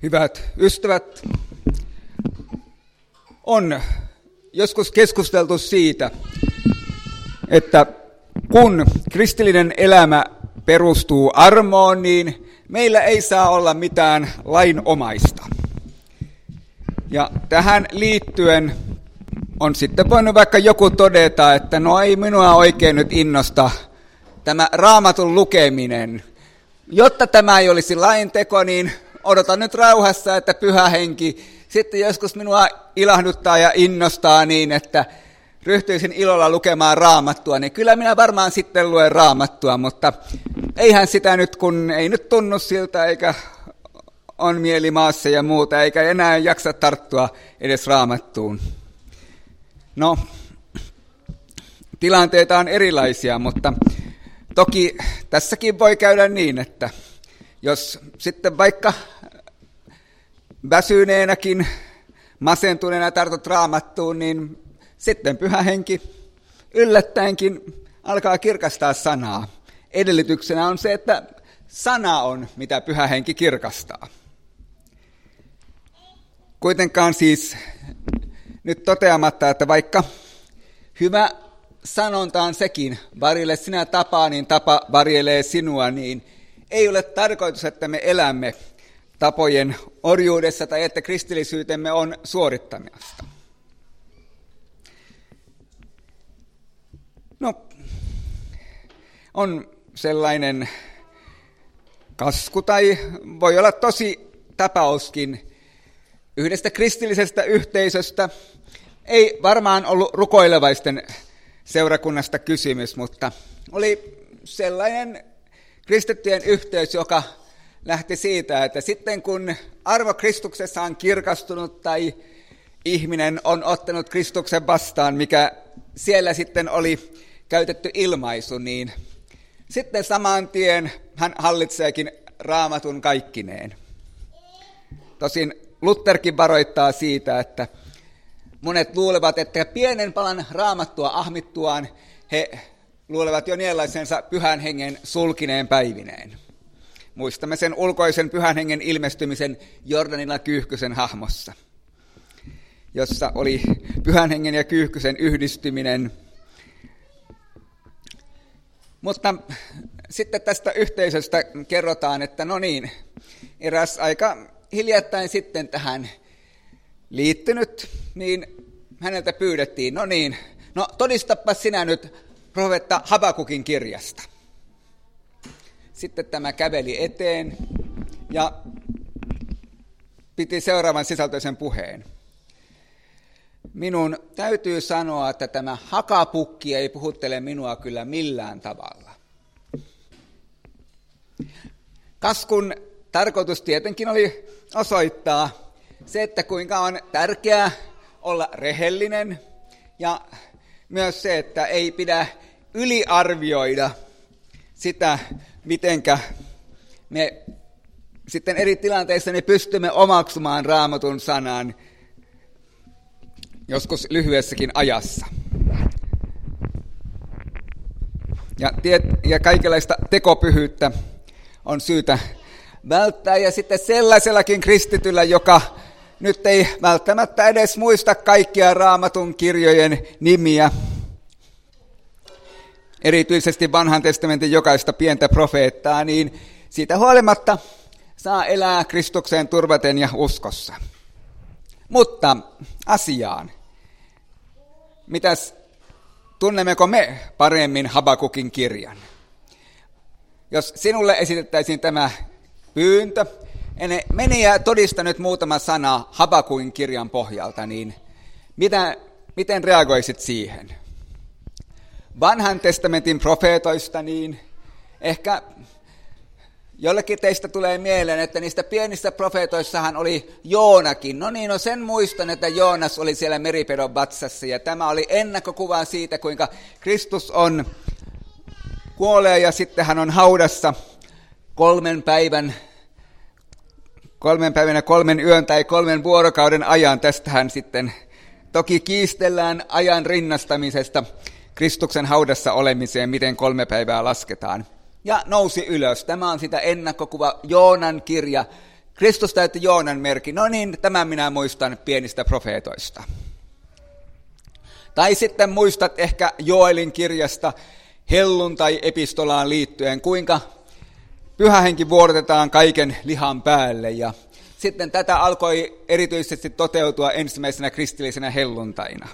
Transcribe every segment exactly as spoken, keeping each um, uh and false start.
Hyvät ystävät, on joskus keskusteltu siitä, että kun kristillinen elämä perustuu armoon, niin meillä ei saa olla mitään lainomaista. Ja tähän liittyen on sitten voinut vaikka joku todeta, että no ei minua oikein nyt innosta tämä Raamatun lukeminen. Jotta tämä ei olisi lainteko, niin odotan nyt rauhassa, että Pyhä Henki sitten joskus minua ilahduttaa ja innostaa niin, että ryhtyisin ilolla lukemaan Raamattua, niin kyllä minä varmaan sitten luen Raamattua, mutta eihän sitä nyt, kun ei nyt tunnu siltä, eikä on mieli maassa ja muuta, eikä enää jaksa tarttua edes Raamattuun. No, tilanteita on erilaisia, mutta toki tässäkin voi käydä niin, että jos sitten vaikka väsyneenäkin, masentuneena tartut Raamattuun, niin sitten Pyhä Henki yllättäenkin alkaa kirkastaa sanaa. Edellytyksenä on se, että sana on, mitä Pyhä Henki kirkastaa. Kuitenkaan siis nyt toteamatta, että vaikka hyvä sanonta on sekin, varjele sinä tapaa, niin tapa varjelee sinua, niin ei ole tarkoitus, että me elämme tapojen orjuudessa tai että kristillisyytemme on suorittamista. No, on sellainen kasku tai voi olla tosi tapauskin yhdestä kristillisestä yhteisöstä. Ei varmaan ollut rukoilevaisten seurakunnasta kysymys, mutta oli sellainen kristittyjen yhteys, joka lähti siitä, että sitten kun arvo Kristuksessa on kirkastunut tai ihminen on ottanut Kristuksen vastaan, mikä siellä sitten oli käytetty ilmaisu, niin sitten saman tien hän hallitseekin Raamatun kaikkineen. Tosin Lutherkin varoittaa siitä, että monet luulevat, että pienen palan Raamattua ahmittuaan he luulevat jo niellaisensa Pyhän Hengen sulkineen päivineen. Muistamme sen ulkoisen Pyhän Hengen ilmestymisen Jordanilla Kyyhkysen hahmossa, jossa oli Pyhän Hengen ja Kyyhkysen yhdistyminen. Mutta sitten tästä yhteisöstä kerrotaan, että no niin, eräs aika hiljattain sitten tähän liittynyt, niin häneltä pyydettiin, no niin, no todistapa sinä nyt profeetta Habakukin kirjasta. Sitten tämä käveli eteen ja piti seuraavan sisältöisen puheen. Minun täytyy sanoa, että tämä Hakapukki ei puhuttele minua kyllä millään tavalla. Kaskun tarkoitus tietenkin oli osoittaa se, että kuinka on tärkeää olla rehellinen ja myös se, että ei pidä yliarvioida sitä, mitenkä me sitten eri tilanteissa me pystymme omaksumaan Raamatun sanan joskus lyhyessäkin ajassa. Ja, tiet, ja kaikenlaista tekopyhyyttä on syytä välttää. Ja sitten sellaisellakin kristityllä, joka nyt ei välttämättä edes muista kaikkia Raamatun kirjojen nimiä, erityisesti Vanhan testamentin jokaista pientä profeettaa, niin siitä huolimatta saa elää Kristukseen turvaten ja uskossa. Mutta asiaan. Mitäs tunnemmeko me paremmin Habakukin kirjan? Jos sinulle esitettäisiin tämä pyyntö, mene ja todista nyt muutama sana Habakukin kirjan pohjalta, niin mitä, miten reagoisit siihen? Vanhan testamentin profeetoista, niin ehkä jollekin teistä tulee mieleen, että niistä pienissä profeetoissahan oli Joonakin. No niin, no sen muistan, että Joonas oli siellä meripedon vatsassa, ja tämä oli ennakkokuva siitä, kuinka Kristus on kuolee, ja sitten hän on haudassa kolmen päivän, kolmen päivän ja kolmen yön tai kolmen vuorokauden ajan. Tästähän sitten toki kiistellään ajan rinnastamisesta Kristuksen haudassa olemiseen, miten kolme päivää lasketaan. Ja nousi ylös. Tämä on sitä ennakkokuva, Joonan kirja. Kristus täytti Joonan merkin. No niin, tämän minä muistan pienistä profeetoista. Tai sitten muistat ehkä Joelin kirjasta helluntai-epistolaan liittyen, kuinka Pyhä Henki vuodatetaan kaiken lihan päälle. Ja sitten tätä alkoi erityisesti toteutua ensimmäisenä kristillisenä helluntaina.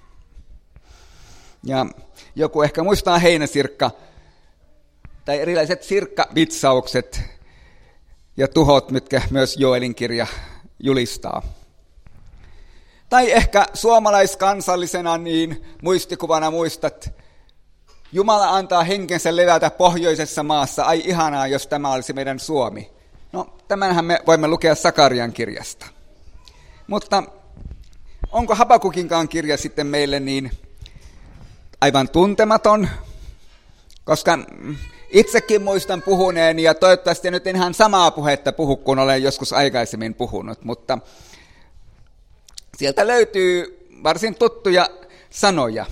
Ja joku ehkä muistaa heinäsirkka tai erilaiset sirkkavitsaukset ja tuhot, mitkä myös Joelin kirja julistaa. Tai ehkä suomalaiskansallisena niin muistikuvana muistat, Jumala antaa henkensä levätä pohjoisessa maassa. Ai ihanaa, jos tämä olisi meidän Suomi. No, tämänhän me voimme lukea Sakarian kirjasta. Mutta onko Habakukinkaan kirja sitten meille niin aivan tuntematon? Koska itsekin muistan puhuneen, ja toivottavasti nyt en ihan samaa puhetta puhu, kun olen joskus aikaisemmin puhunut, mutta sieltä löytyy varsin tuttuja sanoja.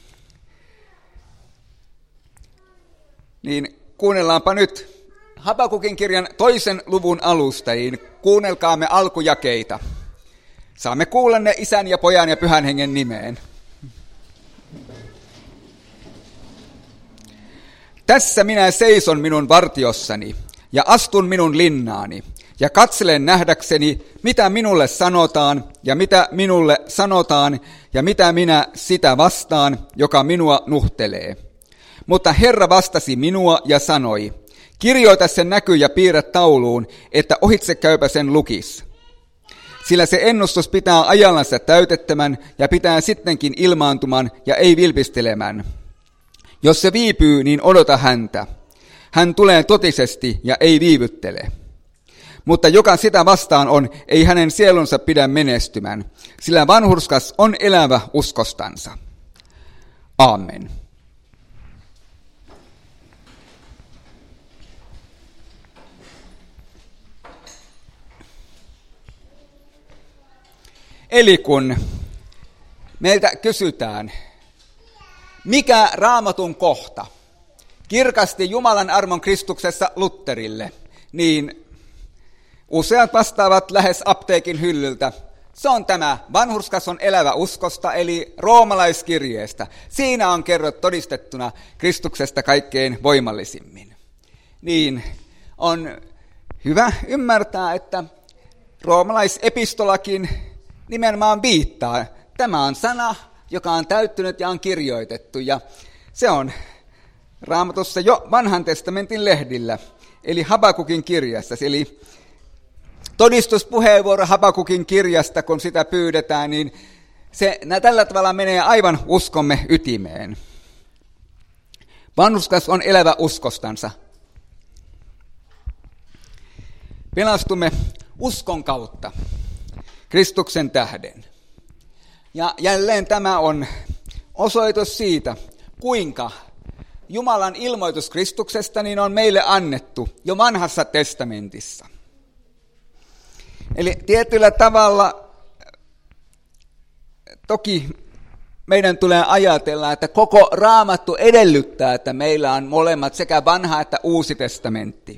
Niin kuunnellaanpa nyt Habakukin kirjan toisen luvun alusta, niin kuunnelkaamme alkujakeita. Saamme kuulla ne Isän ja Pojan ja Pyhän Hengen nimeen. Tässä minä seison minun vartiossani ja astun minun linnaani ja katselen nähdäkseni, mitä minulle sanotaan ja mitä minulle sanotaan ja mitä minä sitä vastaan, joka minua nuhtelee. Mutta Herra vastasi minua ja sanoi, kirjoita sen näky ja piirrä tauluun, että ohitse käypä sen lukis. Sillä se ennustus pitää ajallansa täytettämän ja pitää sittenkin ilmaantuman ja ei vilpistelemän. Jos se viipyy, niin odota häntä. Hän tulee totisesti ja ei viivyttele. Mutta joka sitä vastaan on, ei hänen sielunsa pidä menestymän, sillä vanhurskas on elävä uskostansa. Aamen. Eli kun meiltä kysytään, mikä Raamatun kohta kirkasti Jumalan armon Kristuksessa Lutterille, niin useat vastaavat lähes apteekin hyllyltä. Se on tämä vanhurskas on elävä uskosta, eli roomalaiskirjeestä. Siinä on kerrot todistettuna Kristuksesta kaikkein voimallisimmin. Niin on hyvä ymmärtää, että roomalaisepistolakin nimenomaan viittaa. Tämä on sana, joka on täyttynyt ja on kirjoitettu, ja se on Raamatussa jo vanhan testamentin lehdillä, eli Habakukin kirjassa. Eli todistuspuheenvuoro Habakukin kirjasta, kun sitä pyydetään, niin se tällä tavalla menee aivan uskomme ytimeen. Vanhurskas on elävä uskostansa. Pelastumme uskon kautta, Kristuksen tähden. Ja jälleen tämä on osoitus siitä, kuinka Jumalan ilmoitus Kristuksesta niin on meille annettu jo vanhassa testamentissa. Eli tietyllä tavalla toki meidän tulee ajatella, että koko Raamattu edellyttää, että meillä on molemmat sekä vanha että uusi testamentti.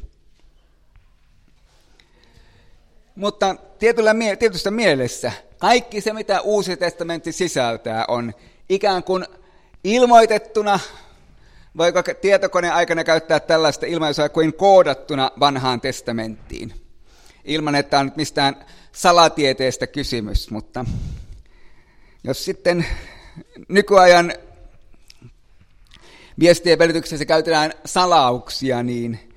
Mutta tietyllä, tietyssä mielessä kaikki se, mitä uusi testamentti sisältää, on ikään kuin ilmoitettuna, voiko tietokoneen aikana käyttää tällaista ilmaisua kuin koodattuna vanhaan testamenttiin. Ilman, että on nyt mistään salatieteestä kysymys, mutta jos sitten nykyajan viestien välityksessä käytetään salauksia, niin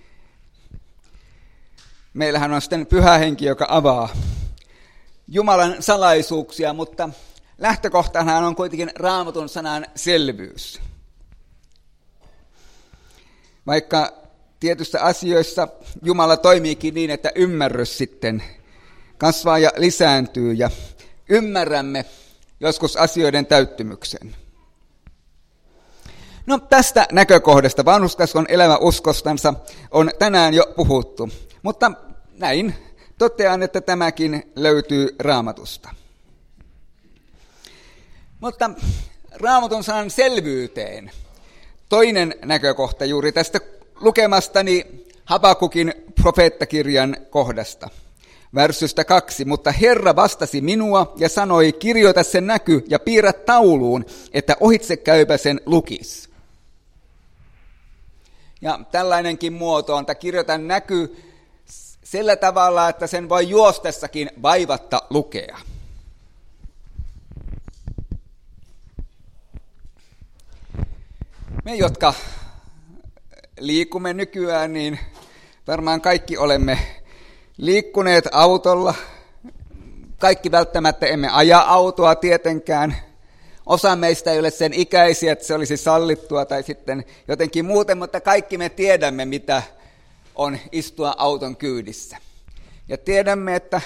meillähän on sitten Pyhä Henki, joka avaa Jumalan salaisuuksia, mutta lähtökohtanahan on kuitenkin Raamatun sanan selvyys. Vaikka tietyissä asioissa Jumala toimiikin niin, että ymmärrys sitten kasvaa ja lisääntyy ja ymmärrämme joskus asioiden täyttymyksen. No tästä näkökohdasta vanhurskas on elävä uskostansa on tänään jo puhuttu, mutta näin totean, että tämäkin löytyy Raamatusta. Mutta Raamatun sanan selvyyteen toinen näkökohta juuri tästä lukemastani Habakukin profeettakirjan kohdasta Värssystä kaksi, mutta Herra vastasi minua ja sanoi, kirjoita sen näky ja piirrä tauluun, että ohitse käypä sen lukis. Ja tällainenkin muoto on, että kirjoita näky sillä tavalla, että sen voi juostessakin vaivatta lukea. Me, jotka liikumme nykyään, niin varmaan kaikki olemme liikkuneet autolla. Kaikki välttämättä emme aja autoa tietenkään. Osa meistä ei ole sen ikäisiä, että se olisi sallittua tai sitten jotenkin muuten, mutta kaikki me tiedämme, mitä on istua auton kyydissä. Ja tiedämme, että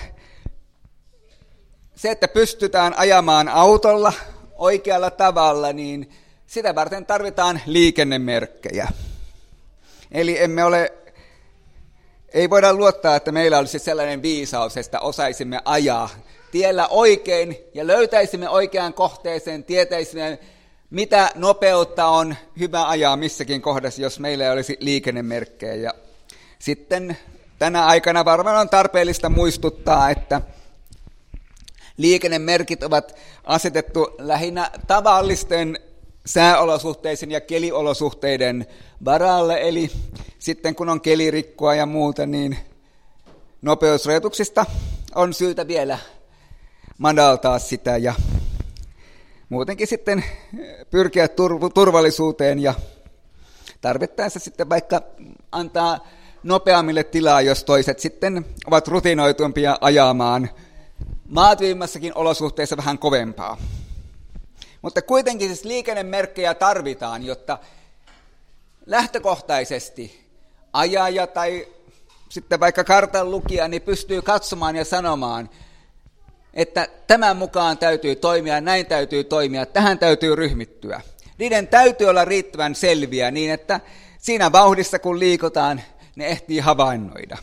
se, että pystytään ajamaan autolla oikealla tavalla, niin sitä varten tarvitaan liikennemerkkejä. Eli emme ole, ei voida luottaa, että meillä olisi sellainen viisaus, että osaisimme ajaa tiellä oikein ja löytäisimme oikean kohteeseen, tietäisimme, mitä nopeutta on hyvä ajaa missäkin kohdassa, jos meillä ei olisi liikennemerkkejä. Ja sitten tänä aikana varmaan on tarpeellista muistuttaa, että liikennemerkit ovat asetettu lähinnä tavallisten sääolosuhteiden ja keliolosuhteiden varalle, eli sitten kun on kelirikkoa ja muuta, niin nopeusrajoituksista on syytä vielä madaltaa sitä ja muutenkin sitten pyrkiä turvallisuuteen ja tarvittaessa sitten vaikka antaa nopeammille tilaa, jos toiset sitten ovat rutinoitumpia ajamaan maatiimmassakin olosuhteissa vähän kovempaa. Mutta kuitenkin siis liikennemerkkejä tarvitaan, jotta lähtökohtaisesti ajaja tai sitten vaikka kartan lukija niin pystyy katsomaan ja sanomaan, että tämän mukaan täytyy toimia, näin täytyy toimia, tähän täytyy ryhmittyä. Niiden täytyy olla riittävän selviä niin, että siinä vauhdissa kun liikutaan, ne ehtii havainnoida.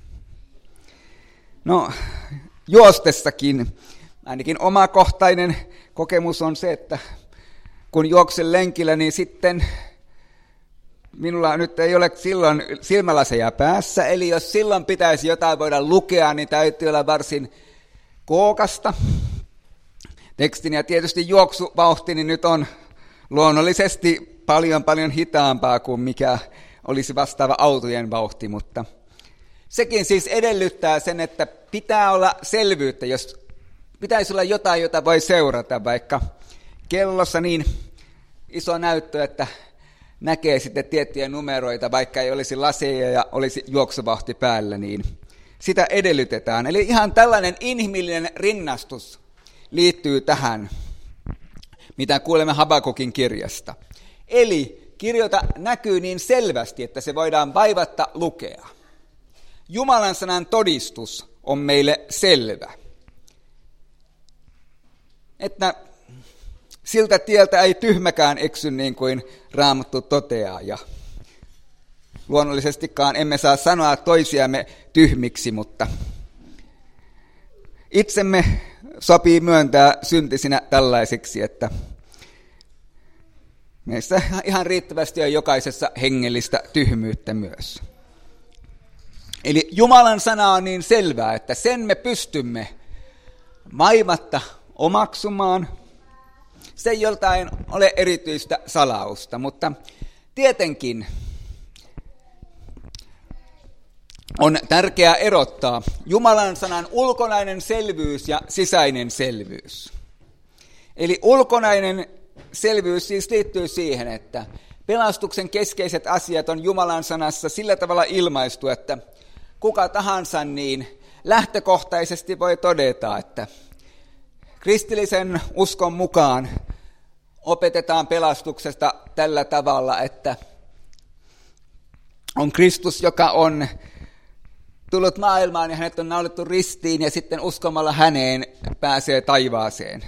No, juostessakin ainakin omakohtainen kokemus on se, että kun juoksen lenkillä, niin sitten minulla nyt ei ole silloin silmälaseja päässä, eli jos silloin pitäisi jotain voida lukea, niin täytyy olla varsin kookasta tekstin. Ja tietysti juoksuvauhtini nyt on luonnollisesti paljon paljon hitaampaa kuin mikä olisi vastaava autojen vauhti, mutta sekin siis edellyttää sen, että pitää olla selvyyttä, jos pitäisi olla jotain, jota voi seurata, vaikka kellossa niin iso näyttö, että näkee sitten tiettyjä numeroita, vaikka ei olisi laseja ja olisi juoksuvauhti päällä, niin sitä edellytetään. Eli ihan tällainen inhimillinen rinnastus liittyy tähän, mitä kuulemme Habakukin kirjasta. Eli kirjoita näkyy niin selvästi, että se voidaan vaivatta lukea. Jumalan sanan todistus on meille selvä. Että siltä tieltä ei tyhmäkään eksy, niin kuin Raamattu toteaa. Ja luonnollisestikaan emme saa sanoa toisiamme tyhmiksi, mutta itsemme sopii myöntää syntisinä tällaiseksi, että meissä ihan riittävästi on jokaisessa hengellistä tyhmyyttä myös. Eli Jumalan sana on niin selvää, että sen me pystymme vaivatta omaksumaan. Se ei joltain ole erityistä salausta, mutta tietenkin on tärkeää erottaa Jumalan sanan ulkonainen selvyys ja sisäinen selvyys. Eli ulkonainen selvyys siis liittyy siihen, että pelastuksen keskeiset asiat on Jumalan sanassa sillä tavalla ilmaistu, että kuka tahansa niin lähtökohtaisesti voi todeta, että kristillisen uskon mukaan opetetaan pelastuksesta tällä tavalla, että on Kristus, joka on tullut maailmaan ja hänet on naulittu ristiin ja sitten uskomalla häneen pääsee taivaaseen.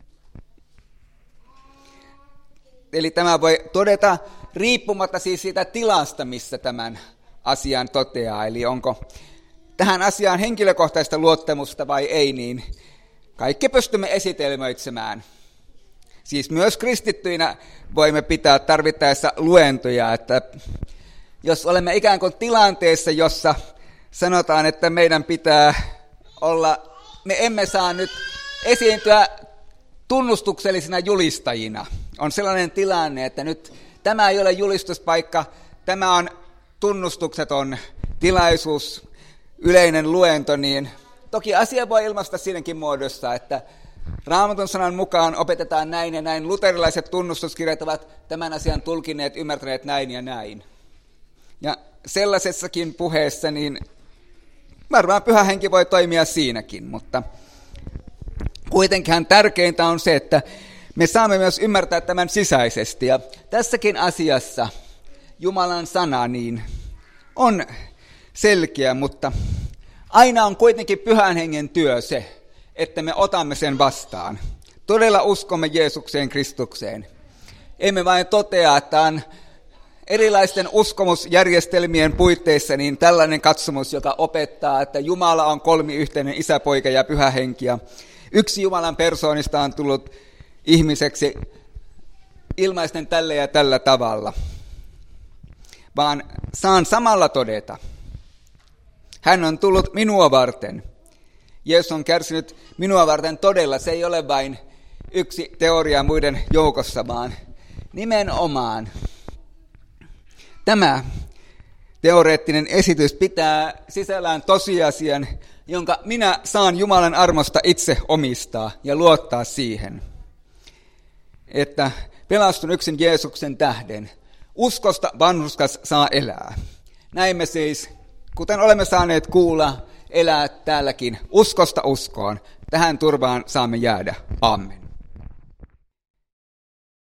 Eli tämä voi todeta riippumatta siis siitä tilasta, missä tämän asian toteaa. Eli onko tähän asiaan henkilökohtaista luottamusta vai ei, niin kaikki pystymme esitelmöitsemään. Siis myös kristittyinä voimme pitää tarvittaessa luentoja, että jos olemme ikään kuin tilanteessa, jossa sanotaan, että meidän pitää olla, me emme saa nyt esiintyä tunnustuksellisina julistajina. On sellainen tilanne, että nyt tämä ei ole julistuspaikka, tämä on tunnustukseton tilaisuus, yleinen luento, niin toki asia voi ilmaista siinäkin muodossa, että Raamatun sanan mukaan opetetaan näin ja näin. Luterilaiset tunnustuskirjat ovat tämän asian tulkineet, ymmärtäneet näin ja näin. Ja sellaisessakin puheessa, niin varmaan Pyhä Henki voi toimia siinäkin, mutta kuitenkin tärkeintä on se, että me saamme myös ymmärtää tämän sisäisesti. Ja tässäkin asiassa Jumalan sana niin on selkeä, mutta aina on kuitenkin Pyhän Hengen työ se, että me otamme sen vastaan. Todella uskomme Jeesukseen Kristukseen. Emme vain totea, että on erilaisten uskomusjärjestelmien puitteissa niin tällainen katsomus, joka opettaa, että Jumala on kolmiyhteinen Isä, Poika ja Pyhä Henki. Ja yksi Jumalan persoonista on tullut ihmiseksi ilmaisten tällä ja tällä tavalla. Vaan saan samalla todeta, hän on tullut minua varten. Jeesus on kärsinyt minua varten todella. Se ei ole vain yksi teoria muiden joukossa, vaan nimenomaan tämä teoreettinen esitys pitää sisällään tosiasian, jonka minä saan Jumalan armosta itse omistaa ja luottaa siihen, että pelastun yksin Jeesuksen tähden. Uskosta vanhurskas saa elää. Näin me siis, kuten olemme saaneet kuulla, elää täälläkin uskosta uskoon. Tähän turvaan saamme jäädä. Amen.